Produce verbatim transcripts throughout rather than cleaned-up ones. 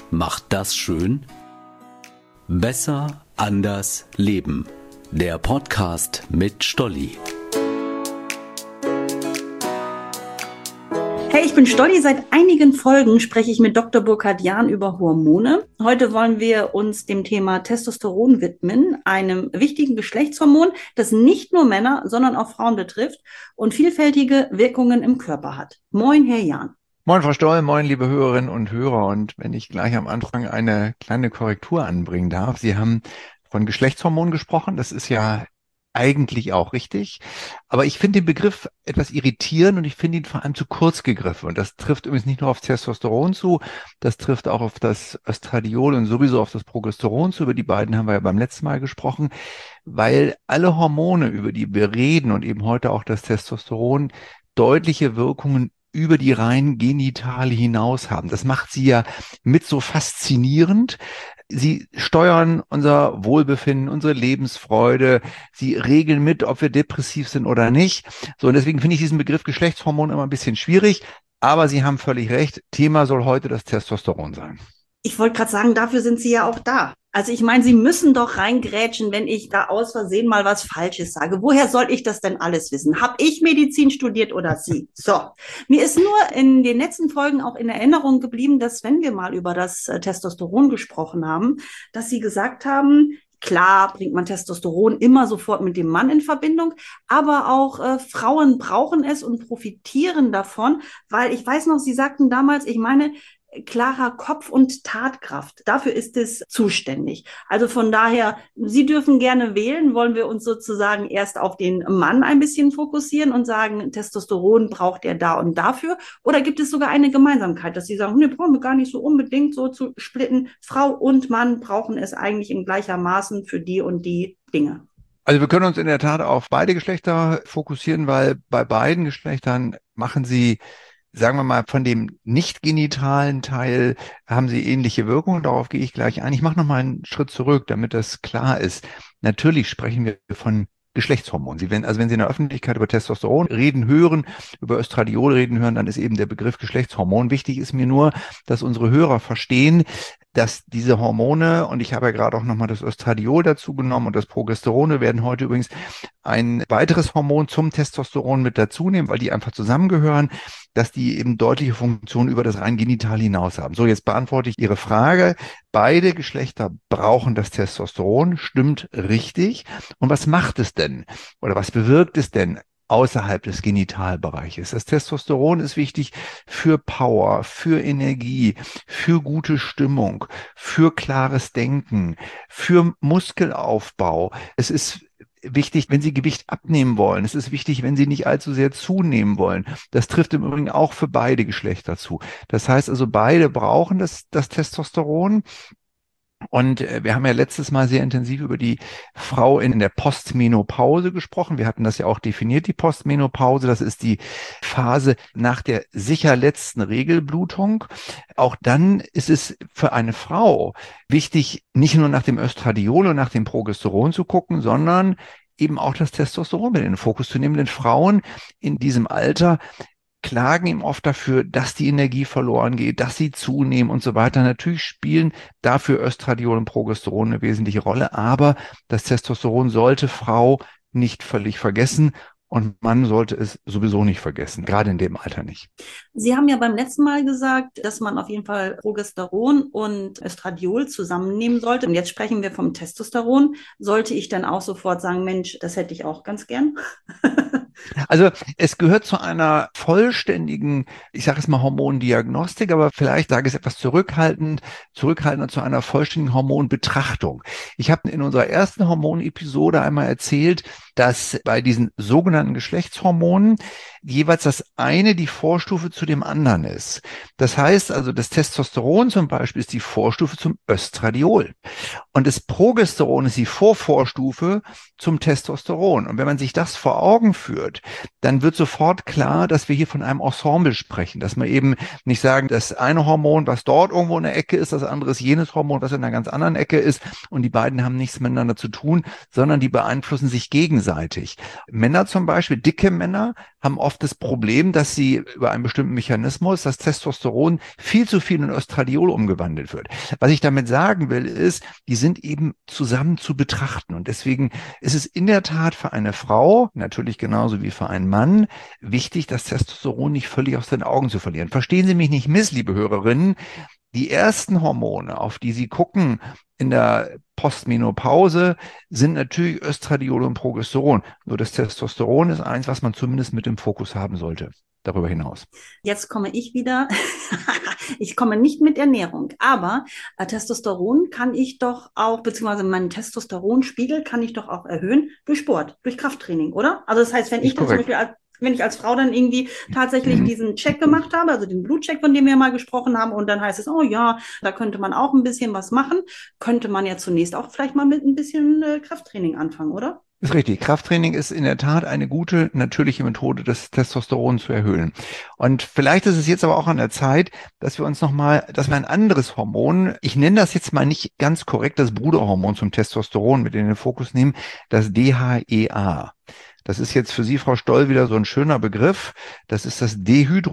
macht das schön? Besser, anders, leben. Der Podcast mit Stolli. Hey, ich bin Stolli. Seit einigen Folgen spreche ich mit Doktor Burkhard Jahn über Hormone. Heute wollen wir uns dem Thema Testosteron widmen, einem wichtigen Geschlechtshormon, das nicht nur Männer, sondern auch Frauen betrifft und vielfältige Wirkungen im Körper hat. Moin, Herr Jahn. Moin, Frau Stoll, moin, liebe Hörerinnen und Hörer. Und wenn ich gleich am Anfang eine kleine Korrektur anbringen darf. Sie haben von Geschlechtshormonen gesprochen. Das ist ja eigentlich auch richtig. Aber ich finde den Begriff etwas irritierend und ich finde ihn vor allem zu kurz gegriffen. Und das trifft übrigens nicht nur auf Testosteron zu, das trifft auch auf das Östradiol und sowieso auf das Progesteron zu. Über die beiden haben wir ja beim letzten Mal gesprochen, weil alle Hormone, über die wir reden und eben heute auch das Testosteron, deutliche Wirkungen über die rein Genitale hinaus haben. Das macht sie ja mit so faszinierend. Sie steuern unser Wohlbefinden, unsere Lebensfreude. Sie regeln mit, ob wir depressiv sind oder nicht. So, und deswegen finde ich diesen Begriff Geschlechtshormon immer ein bisschen schwierig. Aber Sie haben völlig recht. Thema soll heute das Testosteron sein. Ich wollte gerade sagen, dafür sind Sie ja auch da. Also ich meine, Sie müssen doch reingrätschen, wenn ich da aus Versehen mal was Falsches sage. Woher soll ich das denn alles wissen? Hab ich Medizin studiert oder Sie? So, mir ist nur in den letzten Folgen auch in Erinnerung geblieben, dass wenn wir mal über das äh, Testosteron gesprochen haben, dass Sie gesagt haben, klar bringt man Testosteron immer sofort mit dem Mann in Verbindung, aber auch äh, Frauen brauchen es und profitieren davon, weil ich weiß noch, Sie sagten damals, ich meine, klarer Kopf und Tatkraft. Dafür ist es zuständig. Also von daher, Sie dürfen gerne wählen. Wollen wir uns sozusagen erst auf den Mann ein bisschen fokussieren und sagen, Testosteron braucht er da und dafür? Oder gibt es sogar eine Gemeinsamkeit, dass Sie sagen, ne, brauchen wir gar nicht so unbedingt so zu splitten. Frau und Mann brauchen es eigentlich in gleichermaßen für die und die Dinge. Also wir können uns in der Tat auf beide Geschlechter fokussieren, weil bei beiden Geschlechtern machen sie, sagen wir mal, von dem nicht genitalen Teil haben sie ähnliche Wirkungen. Darauf gehe ich gleich ein. Ich mache noch mal einen Schritt zurück, damit das klar ist. Natürlich sprechen wir von Geschlechtshormonen. Sie werden, also wenn Sie in der Öffentlichkeit über Testosteron reden, hören, über Östradiol reden, hören, dann ist eben der Begriff Geschlechtshormon. Wichtig ist mir nur, dass unsere Hörer verstehen, dass diese Hormone, und ich habe ja gerade auch nochmal das Östradiol dazu genommen und das Progesteron, wir werden heute übrigens ein weiteres Hormon zum Testosteron mit dazu nehmen, weil die einfach zusammengehören, dass die eben deutliche Funktionen über das rein Genital hinaus haben. So, jetzt beantworte ich Ihre Frage. Beide Geschlechter brauchen das Testosteron, stimmt richtig. Und was macht es denn? Oder was bewirkt es denn außerhalb des Genitalbereiches? Das Testosteron ist wichtig für Power, für Energie, für gute Stimmung, für klares Denken, für Muskelaufbau. Es ist wichtig, wenn Sie Gewicht abnehmen wollen. Es ist wichtig, wenn Sie nicht allzu sehr zunehmen wollen. Das trifft im Übrigen auch für beide Geschlechter zu. Das heißt also, beide brauchen das, das Testosteron. Und wir haben ja letztes Mal sehr intensiv über die Frau in der Postmenopause gesprochen. Wir hatten das ja auch definiert, die Postmenopause. Das ist die Phase nach der sicher letzten Regelblutung. Auch dann ist es für eine Frau wichtig, nicht nur nach dem Östradiol und nach dem Progesteron zu gucken, sondern eben auch das Testosteron mit in den Fokus zu nehmen. Denn Frauen in diesem Alter klagen ihm oft dafür, dass die Energie verloren geht, dass sie zunehmen und so weiter. Natürlich spielen dafür Östradiol und Progesteron eine wesentliche Rolle, aber das Testosteron sollte Frau nicht völlig vergessen und Mann sollte es sowieso nicht vergessen, gerade in dem Alter nicht. Sie haben ja beim letzten Mal gesagt, dass man auf jeden Fall Progesteron und Östradiol zusammennehmen sollte. Und jetzt sprechen wir vom Testosteron. Sollte ich dann auch sofort sagen, Mensch, das hätte ich auch ganz gern? Also es gehört zu einer vollständigen, ich sage es mal Hormondiagnostik, aber vielleicht sage ich es etwas zurückhaltend, zurückhaltender zu einer vollständigen Hormonbetrachtung. Ich habe in unserer ersten Hormonepisode einmal erzählt, dass bei diesen sogenannten Geschlechtshormonen jeweils das eine die Vorstufe zu dem anderen ist. Das heißt also, das Testosteron zum Beispiel ist die Vorstufe zum Östradiol und das Progesteron ist die Vorvorstufe zum Testosteron. Und wenn man sich das vor Augen führt, wird, dann wird sofort klar, dass wir hier von einem Ensemble sprechen, dass man eben nicht sagen, das eine Hormon, was dort irgendwo in der Ecke ist, das andere ist jenes Hormon, was in einer ganz anderen Ecke ist und die beiden haben nichts miteinander zu tun, sondern die beeinflussen sich gegenseitig. Männer zum Beispiel, dicke Männer, haben oft das Problem, dass sie über einen bestimmten Mechanismus, das Testosteron viel zu viel in Östradiol umgewandelt wird. Was ich damit sagen will, ist, die sind eben zusammen zu betrachten und deswegen ist es in der Tat für eine Frau, natürlich genauso wie für einen Mann, wichtig, das Testosteron nicht völlig aus den Augen zu verlieren. Verstehen Sie mich nicht miss, liebe Hörerinnen, die ersten Hormone, auf die Sie gucken in der Postmenopause, sind natürlich Östradiol und Progesteron. Nur das Testosteron ist eins, was man zumindest mit im Fokus haben sollte. Darüber hinaus. Jetzt komme ich wieder. Ich komme nicht mit Ernährung, aber äh, Testosteron kann ich doch auch, beziehungsweise meinen Testosteronspiegel kann ich doch auch erhöhen durch Sport, durch Krafttraining, oder? Also das heißt, wenn ich dann zum Beispiel als wenn ich als Frau dann irgendwie tatsächlich diesen Check gemacht habe, also den Blutcheck, von dem wir mal gesprochen haben, und dann heißt es, oh ja, da könnte man auch ein bisschen was machen, könnte man ja zunächst auch vielleicht mal mit ein bisschen äh, Krafttraining anfangen, oder? Das ist richtig. Krafttraining ist in der Tat eine gute, natürliche Methode, das Testosteron zu erhöhen. Und vielleicht ist es jetzt aber auch an der Zeit, dass wir uns nochmal, dass wir ein anderes Hormon, ich nenne das jetzt mal nicht ganz korrekt, das Bruderhormon zum Testosteron mit in den Fokus nehmen, das D H E A. Das ist jetzt für Sie, Frau Stoll, wieder so ein schöner Begriff. Das ist das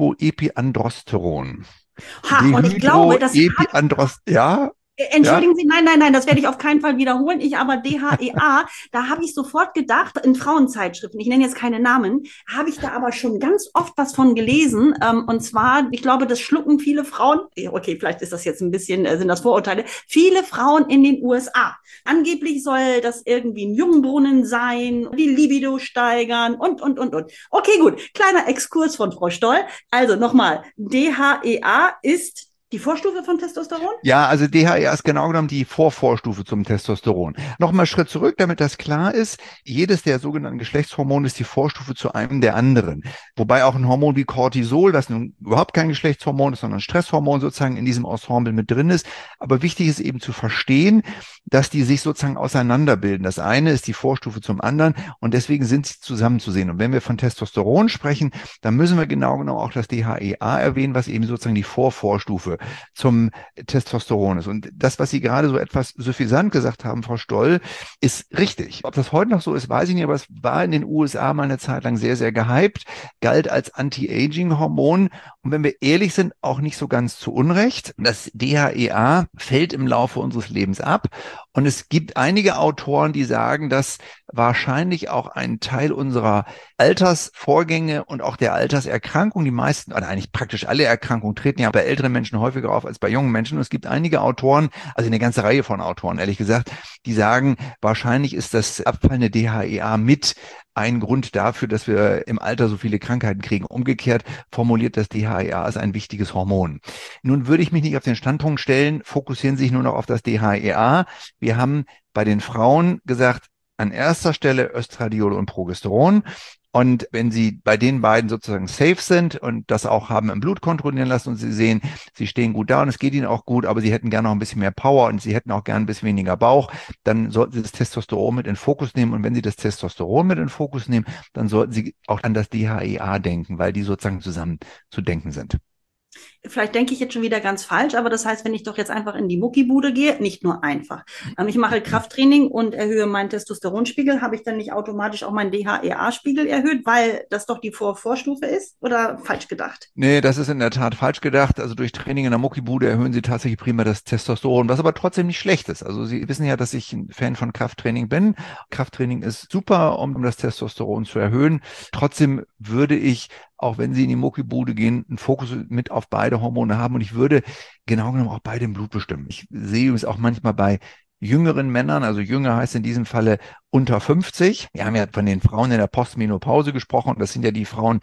Dehydroepiandrosteron. Ha, und ich glaube, das hat... Ja? Entschuldigen ja? Sie, nein, nein, nein, das werde ich auf keinen Fall wiederholen. Ich aber D H E A, da habe ich sofort gedacht, in Frauenzeitschriften, ich nenne jetzt keine Namen, habe ich da aber schon ganz oft was von gelesen. Ähm, und zwar, ich glaube, das schlucken viele Frauen, okay, vielleicht ist das jetzt ein bisschen, äh, sind das Vorurteile, viele Frauen in den U S A. Angeblich soll das irgendwie ein Jungbrunnen sein, die Libido steigern und, und, und, und. Okay, gut, kleiner Exkurs von Frau Stoll. Also nochmal, D H E A ist die Vorstufe von Testosteron? Ja, also D H E A ist genau genommen die Vorvorstufe zum Testosteron. Nochmal Schritt zurück, damit das klar ist. Jedes der sogenannten Geschlechtshormone ist die Vorstufe zu einem der anderen. Wobei auch ein Hormon wie Cortisol, das nun überhaupt kein Geschlechtshormon ist, sondern ein Stresshormon sozusagen in diesem Ensemble mit drin ist. Aber wichtig ist eben zu verstehen, dass die sich sozusagen auseinanderbilden. Das eine ist die Vorstufe zum anderen und deswegen sind sie zusammenzusehen. Und wenn wir von Testosteron sprechen, dann müssen wir genau genommen auch das D H E A erwähnen, was eben sozusagen die Vorvorstufe zum Testosteron ist. Und das, was Sie gerade so etwas suffisant gesagt haben, Frau Stoll, ist richtig. Ob das heute noch so ist, weiß ich nicht, aber es war in den U S A mal eine Zeit lang sehr, sehr gehypt, galt als Anti-Aging-Hormon. Und wenn wir ehrlich sind, auch nicht so ganz zu Unrecht. Das D H E A fällt im Laufe unseres Lebens ab. Und es gibt einige Autoren, die sagen, dass wahrscheinlich auch ein Teil unserer Altersvorgänge und auch der Alterserkrankung, die meisten, oder eigentlich praktisch alle Erkrankungen treten ja bei älteren Menschen häufiger auf als bei jungen Menschen. Und es gibt einige Autoren, also eine ganze Reihe von Autoren, ehrlich gesagt, die sagen, wahrscheinlich ist das abfallende D H E A mit ein Grund dafür, dass wir im Alter so viele Krankheiten kriegen. Umgekehrt formuliert das D H E A als ein wichtiges Hormon. Nun würde ich mich nicht auf den Standpunkt stellen, fokussieren Sie sich nur noch auf das D H E A. Wir haben bei den Frauen gesagt, an erster Stelle Östradiol und Progesteron. Und wenn Sie bei den beiden sozusagen safe sind und das auch haben im Blut kontrollieren lassen und Sie sehen, Sie stehen gut da und es geht Ihnen auch gut, aber Sie hätten gerne noch ein bisschen mehr Power und Sie hätten auch gerne ein bisschen weniger Bauch, dann sollten Sie das Testosteron mit in den Fokus nehmen. Und wenn Sie das Testosteron mit in den Fokus nehmen, dann sollten Sie auch an das D H E A denken, weil die sozusagen zusammen zu denken sind. Vielleicht denke ich jetzt schon wieder ganz falsch, aber das heißt, wenn ich doch jetzt einfach in die Muckibude gehe, nicht nur einfach. Ähm, ich mache Krafttraining und erhöhe meinen Testosteronspiegel, habe ich dann nicht automatisch auch meinen D H E A-Spiegel erhöht, weil das doch die Vor Vorstufe ist, oder falsch gedacht? Nee, das ist in der Tat falsch gedacht. Also durch Training in der Muckibude erhöhen Sie tatsächlich prima das Testosteron, was aber trotzdem nicht schlecht ist. Also Sie wissen ja, dass ich ein Fan von Krafttraining bin. Krafttraining ist super, um das Testosteron zu erhöhen. Trotzdem würde ich, auch wenn Sie in die Muckibude gehen, einen Fokus mit auf beide Hormone haben und ich würde genau genommen auch beide im Blut bestimmen. Ich sehe es auch manchmal bei jüngeren Männern, also jünger heißt in diesem Falle unter fünfzig. Wir haben ja von den Frauen in der Postmenopause gesprochen. Das sind ja die Frauen,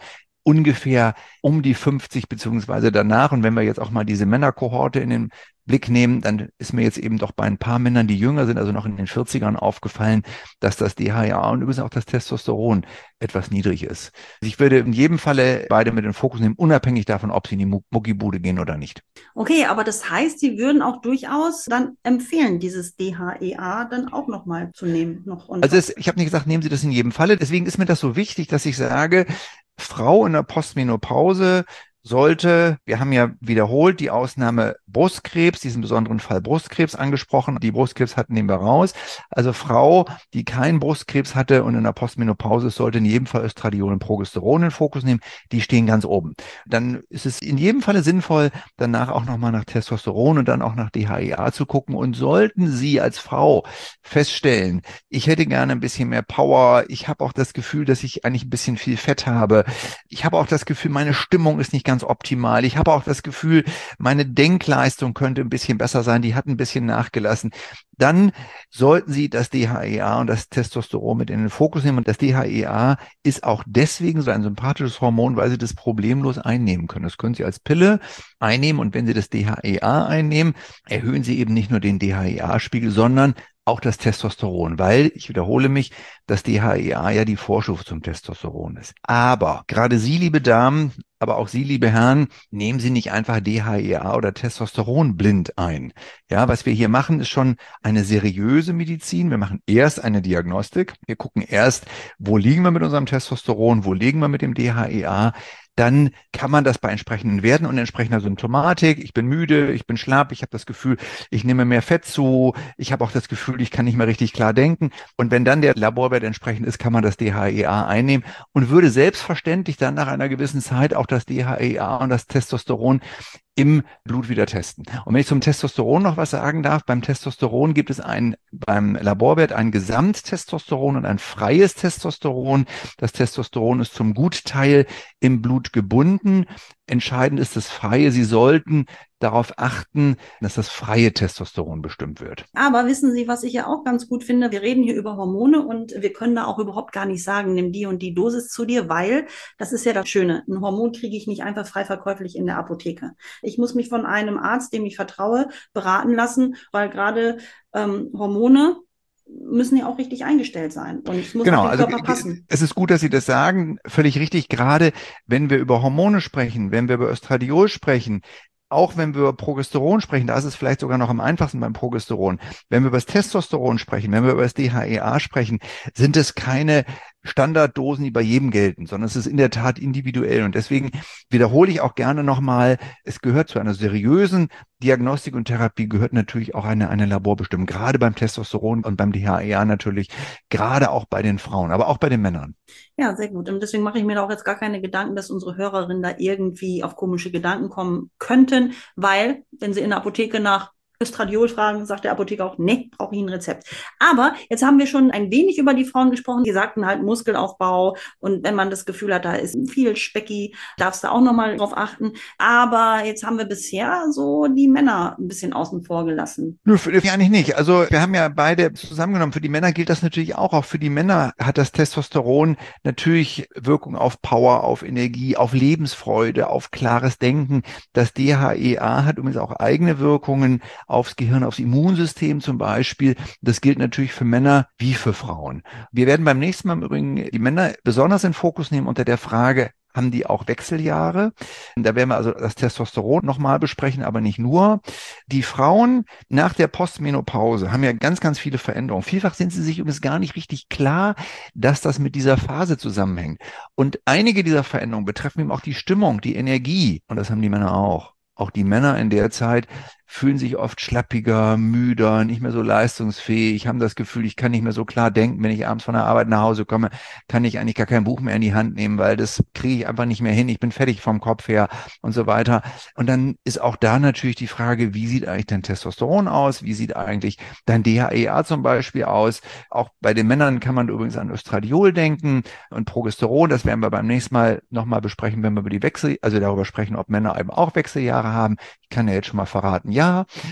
ungefähr um die fünfzig beziehungsweise danach. Und wenn wir jetzt auch mal diese Männerkohorte in den Blick nehmen, dann ist mir jetzt eben doch bei ein paar Männern, die jünger sind, also noch in den vierzigern aufgefallen, dass das D H E A und übrigens auch das Testosteron etwas niedrig ist. Ich würde in jedem Falle beide mit in den Fokus nehmen, unabhängig davon, ob sie in die Muckibude gehen oder nicht. Okay, aber das heißt, Sie würden auch durchaus dann empfehlen, dieses D H E A dann auch nochmal zu nehmen. Noch also es, ich habe nicht gesagt, nehmen Sie das in jedem Falle. Deswegen ist mir das so wichtig, dass ich sage, Frau in der Postmenopause sollte, wir haben ja wiederholt die Ausnahme Brustkrebs, diesen besonderen Fall Brustkrebs angesprochen. Die Brustkrebs hatten nehmen wir raus. Also Frau, die keinen Brustkrebs hatte und in der Postmenopause ist, sollte in jedem Fall Östradiol und Progesteron in den Fokus nehmen. Die stehen ganz oben. Dann ist es in jedem Falle sinnvoll, danach auch nochmal nach Testosteron und dann auch nach D H E A zu gucken. Und sollten Sie als Frau feststellen, ich hätte gerne ein bisschen mehr Power, ich habe auch das Gefühl, dass ich eigentlich ein bisschen viel Fett habe, ich habe auch das Gefühl, meine Stimmung ist nicht ganz optimal. Ich habe auch das Gefühl, meine Denkleistung könnte ein bisschen besser sein. Die hat ein bisschen nachgelassen. Dann sollten Sie das D H E A und das Testosteron mit in den Fokus nehmen. Und das D H E A ist auch deswegen so ein sympathisches Hormon, weil Sie das problemlos einnehmen können. Das können Sie als Pille einnehmen. Und wenn Sie das D H E A einnehmen, erhöhen Sie eben nicht nur den D H E A-Spiegel, sondern auch das Testosteron, weil, ich wiederhole mich, das D H E A ja die Vorstufe zum Testosteron ist. Aber gerade Sie, liebe Damen, aber auch Sie, liebe Herren, nehmen Sie nicht einfach D H E A oder Testosteron blind ein. Ja, was wir hier machen, ist schon eine seriöse Medizin. Wir machen erst eine Diagnostik. Wir gucken erst, wo liegen wir mit unserem Testosteron, wo liegen wir mit dem D H E A. Dann kann man das bei entsprechenden Werten und entsprechender Symptomatik, ich bin müde, ich bin schlapp, ich habe das Gefühl, ich nehme mehr Fett zu, ich habe auch das Gefühl, ich kann nicht mehr richtig klar denken. Und wenn dann der Laborwert entsprechend ist, kann man das D H E A einnehmen und würde selbstverständlich dann nach einer gewissen Zeit auch das D H E A und das Testosteron im Blut wieder testen. Und wenn ich zum Testosteron noch was sagen darf, beim Testosteron gibt es ein, beim Laborwert ein Gesamttestosteron und ein freies Testosteron. Das Testosteron ist zum Gutteil im Blut gebunden. Entscheidend ist das Freie. Sie sollten darauf achten, dass das freie Testosteron bestimmt wird. Aber wissen Sie, was ich ja auch ganz gut finde? Wir reden hier über Hormone und wir können da auch überhaupt gar nicht sagen, nimm die und die Dosis zu dir, weil das ist ja das Schöne. Ein Hormon kriege ich nicht einfach frei verkäuflich in der Apotheke. Ich muss mich von einem Arzt, dem ich vertraue, beraten lassen, weil gerade ähm, Hormone müssen ja auch richtig eingestellt sein und es muss genau, auch den also Körper passen. Es ist gut, dass Sie das sagen, völlig richtig, gerade wenn wir über Hormone sprechen, wenn wir über Östradiol sprechen, auch wenn wir über Progesteron sprechen, da ist es vielleicht sogar noch am einfachsten beim Progesteron. Wenn wir über das Testosteron sprechen, wenn wir über das D H E A sprechen, sind es keine Standarddosen, die bei jedem gelten, sondern es ist in der Tat individuell. Und deswegen wiederhole ich auch gerne nochmal, es gehört zu einer seriösen Diagnostik und Therapie, gehört natürlich auch eine, eine Laborbestimmung, gerade beim Testosteron und beim D H E A natürlich, gerade auch bei den Frauen, aber auch bei den Männern. Ja, sehr gut. Und deswegen mache ich mir da auch jetzt gar keine Gedanken, dass unsere Hörerinnen da irgendwie auf komische Gedanken kommen könnten, weil, wenn sie in der Apotheke nach Östradiol fragen, sagt der Apotheker auch, nee, brauche ich ein Rezept. Aber jetzt haben wir schon ein wenig über die Frauen gesprochen. Die sagten halt Muskelaufbau und wenn man das Gefühl hat, da ist viel Specki, darfst du auch nochmal drauf achten. Aber jetzt haben wir bisher so die Männer ein bisschen außen vor gelassen. Nö, für die eigentlich nicht. Also wir haben ja beide zusammengenommen. Für die Männer gilt das natürlich auch. Auch für die Männer hat das Testosteron natürlich Wirkung auf Power, auf Energie, auf Lebensfreude, auf klares Denken. Das D H E A hat übrigens auch eigene Wirkungen aufs Gehirn, aufs Immunsystem zum Beispiel. Das gilt natürlich für Männer wie für Frauen. Wir werden beim nächsten Mal im Übrigen die Männer besonders in Fokus nehmen unter der Frage, haben die auch Wechseljahre? Da werden wir also das Testosteron nochmal besprechen, aber nicht nur. Die Frauen nach der Postmenopause haben ja ganz, ganz viele Veränderungen. Vielfach sind sie sich übrigens gar nicht richtig klar, dass das mit dieser Phase zusammenhängt. Und einige dieser Veränderungen betreffen eben auch die Stimmung, die Energie. Und das haben die Männer auch. Auch die Männer in der Zeit fühlen sich oft schlappiger, müder, nicht mehr so leistungsfähig, haben das Gefühl, ich kann nicht mehr so klar denken. Wenn ich abends von der Arbeit nach Hause komme, kann ich eigentlich gar kein Buch mehr in die Hand nehmen, weil das kriege ich einfach nicht mehr hin. Ich bin fertig vom Kopf her und so weiter. Und dann ist auch da natürlich die Frage, wie sieht eigentlich dein Testosteron aus? Wie sieht eigentlich dein D H E A zum Beispiel aus? Auch bei den Männern kann man übrigens an Östradiol denken und Progesteron. Das werden wir beim nächsten Mal nochmal besprechen, wenn wir über die Wechsel, also darüber sprechen, ob Männer eben auch Wechseljahre haben. Ich kann ja jetzt schon mal verraten, ja.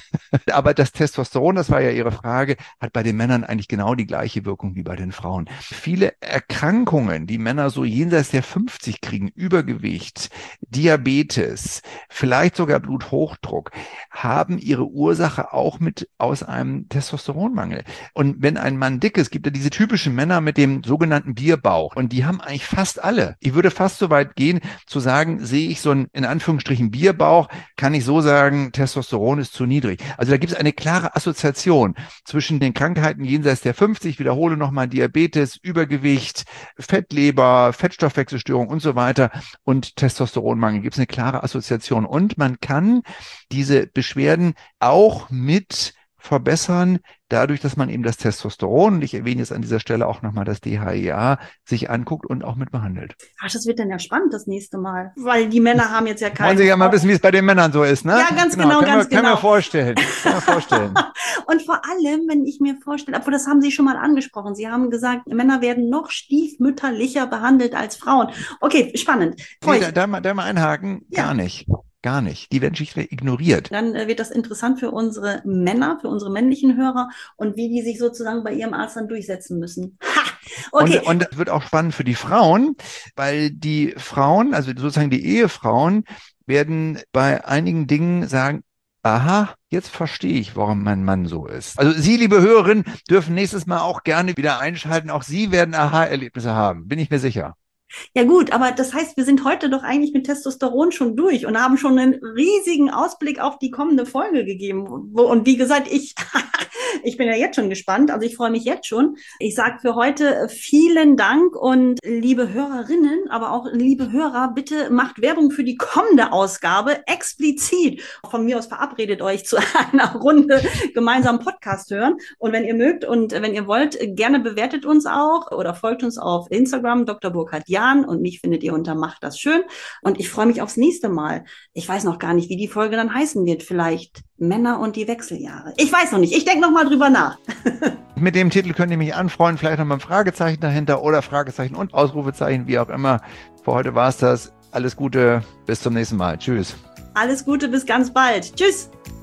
Aber das Testosteron, das war ja Ihre Frage, hat bei den Männern eigentlich genau die gleiche Wirkung wie bei den Frauen. Viele Erkrankungen, die Männer so jenseits der fünfzig kriegen, Übergewicht, Diabetes, vielleicht sogar Bluthochdruck, haben ihre Ursache auch mit aus einem Testosteronmangel. Und wenn ein Mann dick ist, gibt es diese typischen Männer mit dem sogenannten Bierbauch. Und die haben eigentlich fast alle. Ich würde fast so weit gehen, zu sagen, sehe ich so einen, in Anführungsstrichen, Bierbauch, kann ich so sagen, Testosteron ist zu niedrig. Also da gibt es eine klare Assoziation zwischen den Krankheiten jenseits der fünfzig, ich wiederhole nochmal, Diabetes, Übergewicht, Fettleber, Fettstoffwechselstörung und so weiter und Testosteronmangel. Gibt es eine klare Assoziation. Und man kann diese Beschwerden auch mit verbessern, dadurch, dass man eben das Testosteron, und ich erwähne jetzt an dieser Stelle auch nochmal das D H E A, sich anguckt und auch mit behandelt. Ach, das wird dann ja spannend das nächste Mal, weil die Männer haben jetzt ja keine... Wollen Sie ja mal wissen, wie es bei den Männern so ist, ne? Ja, ganz genau, genau ganz wir, genau. Kann mir vorstellen. Kann mir vorstellen. Und vor allem, wenn ich mir vorstelle, obwohl das haben Sie schon mal angesprochen, Sie haben gesagt, Männer werden noch stiefmütterlicher behandelt als Frauen. Okay, spannend. Nee, da, da, mal, da mal einhaken, Ja. gar nicht. Gar nicht. Die werden schlichtweg ignoriert. Dann äh, wird das interessant für unsere Männer, für unsere männlichen Hörer und wie die sich sozusagen bei ihrem Arzt dann durchsetzen müssen. Ha! Okay. Und, und das wird auch spannend für die Frauen, weil die Frauen, also sozusagen die Ehefrauen, werden bei einigen Dingen sagen, aha, jetzt verstehe ich, warum mein Mann so ist. Also Sie, liebe Hörerinnen, dürfen nächstes Mal auch gerne wieder einschalten. Auch Sie werden Aha-Erlebnisse haben, bin ich mir sicher. Ja gut, aber das heißt, wir sind heute doch eigentlich mit Testosteron schon durch und haben schon einen riesigen Ausblick auf die kommende Folge gegeben. Wo, und wie gesagt, ich, ich bin ja jetzt schon gespannt, also ich freue mich jetzt schon. Ich sage für heute vielen Dank und liebe Hörerinnen, aber auch liebe Hörer, bitte macht Werbung für die kommende Ausgabe explizit. Von mir aus verabredet euch zu einer Runde gemeinsam Podcast hören. Und wenn ihr mögt und wenn ihr wollt, gerne bewertet uns auch oder folgt uns auf Instagram, Doktor Burkhard Jahn, und mich findet ihr unter Macht das schön. Und ich freue mich aufs nächste Mal. Ich weiß noch gar nicht, wie die Folge dann heißen wird. Vielleicht Männer und die Wechseljahre. Ich weiß noch nicht. Ich denke noch mal drüber nach. Mit dem Titel könnt ihr mich anfreuen. Vielleicht noch mal ein Fragezeichen dahinter oder Fragezeichen und Ausrufezeichen, wie auch immer. Für heute war es das. Alles Gute. Bis zum nächsten Mal. Tschüss. Alles Gute. Bis ganz bald. Tschüss.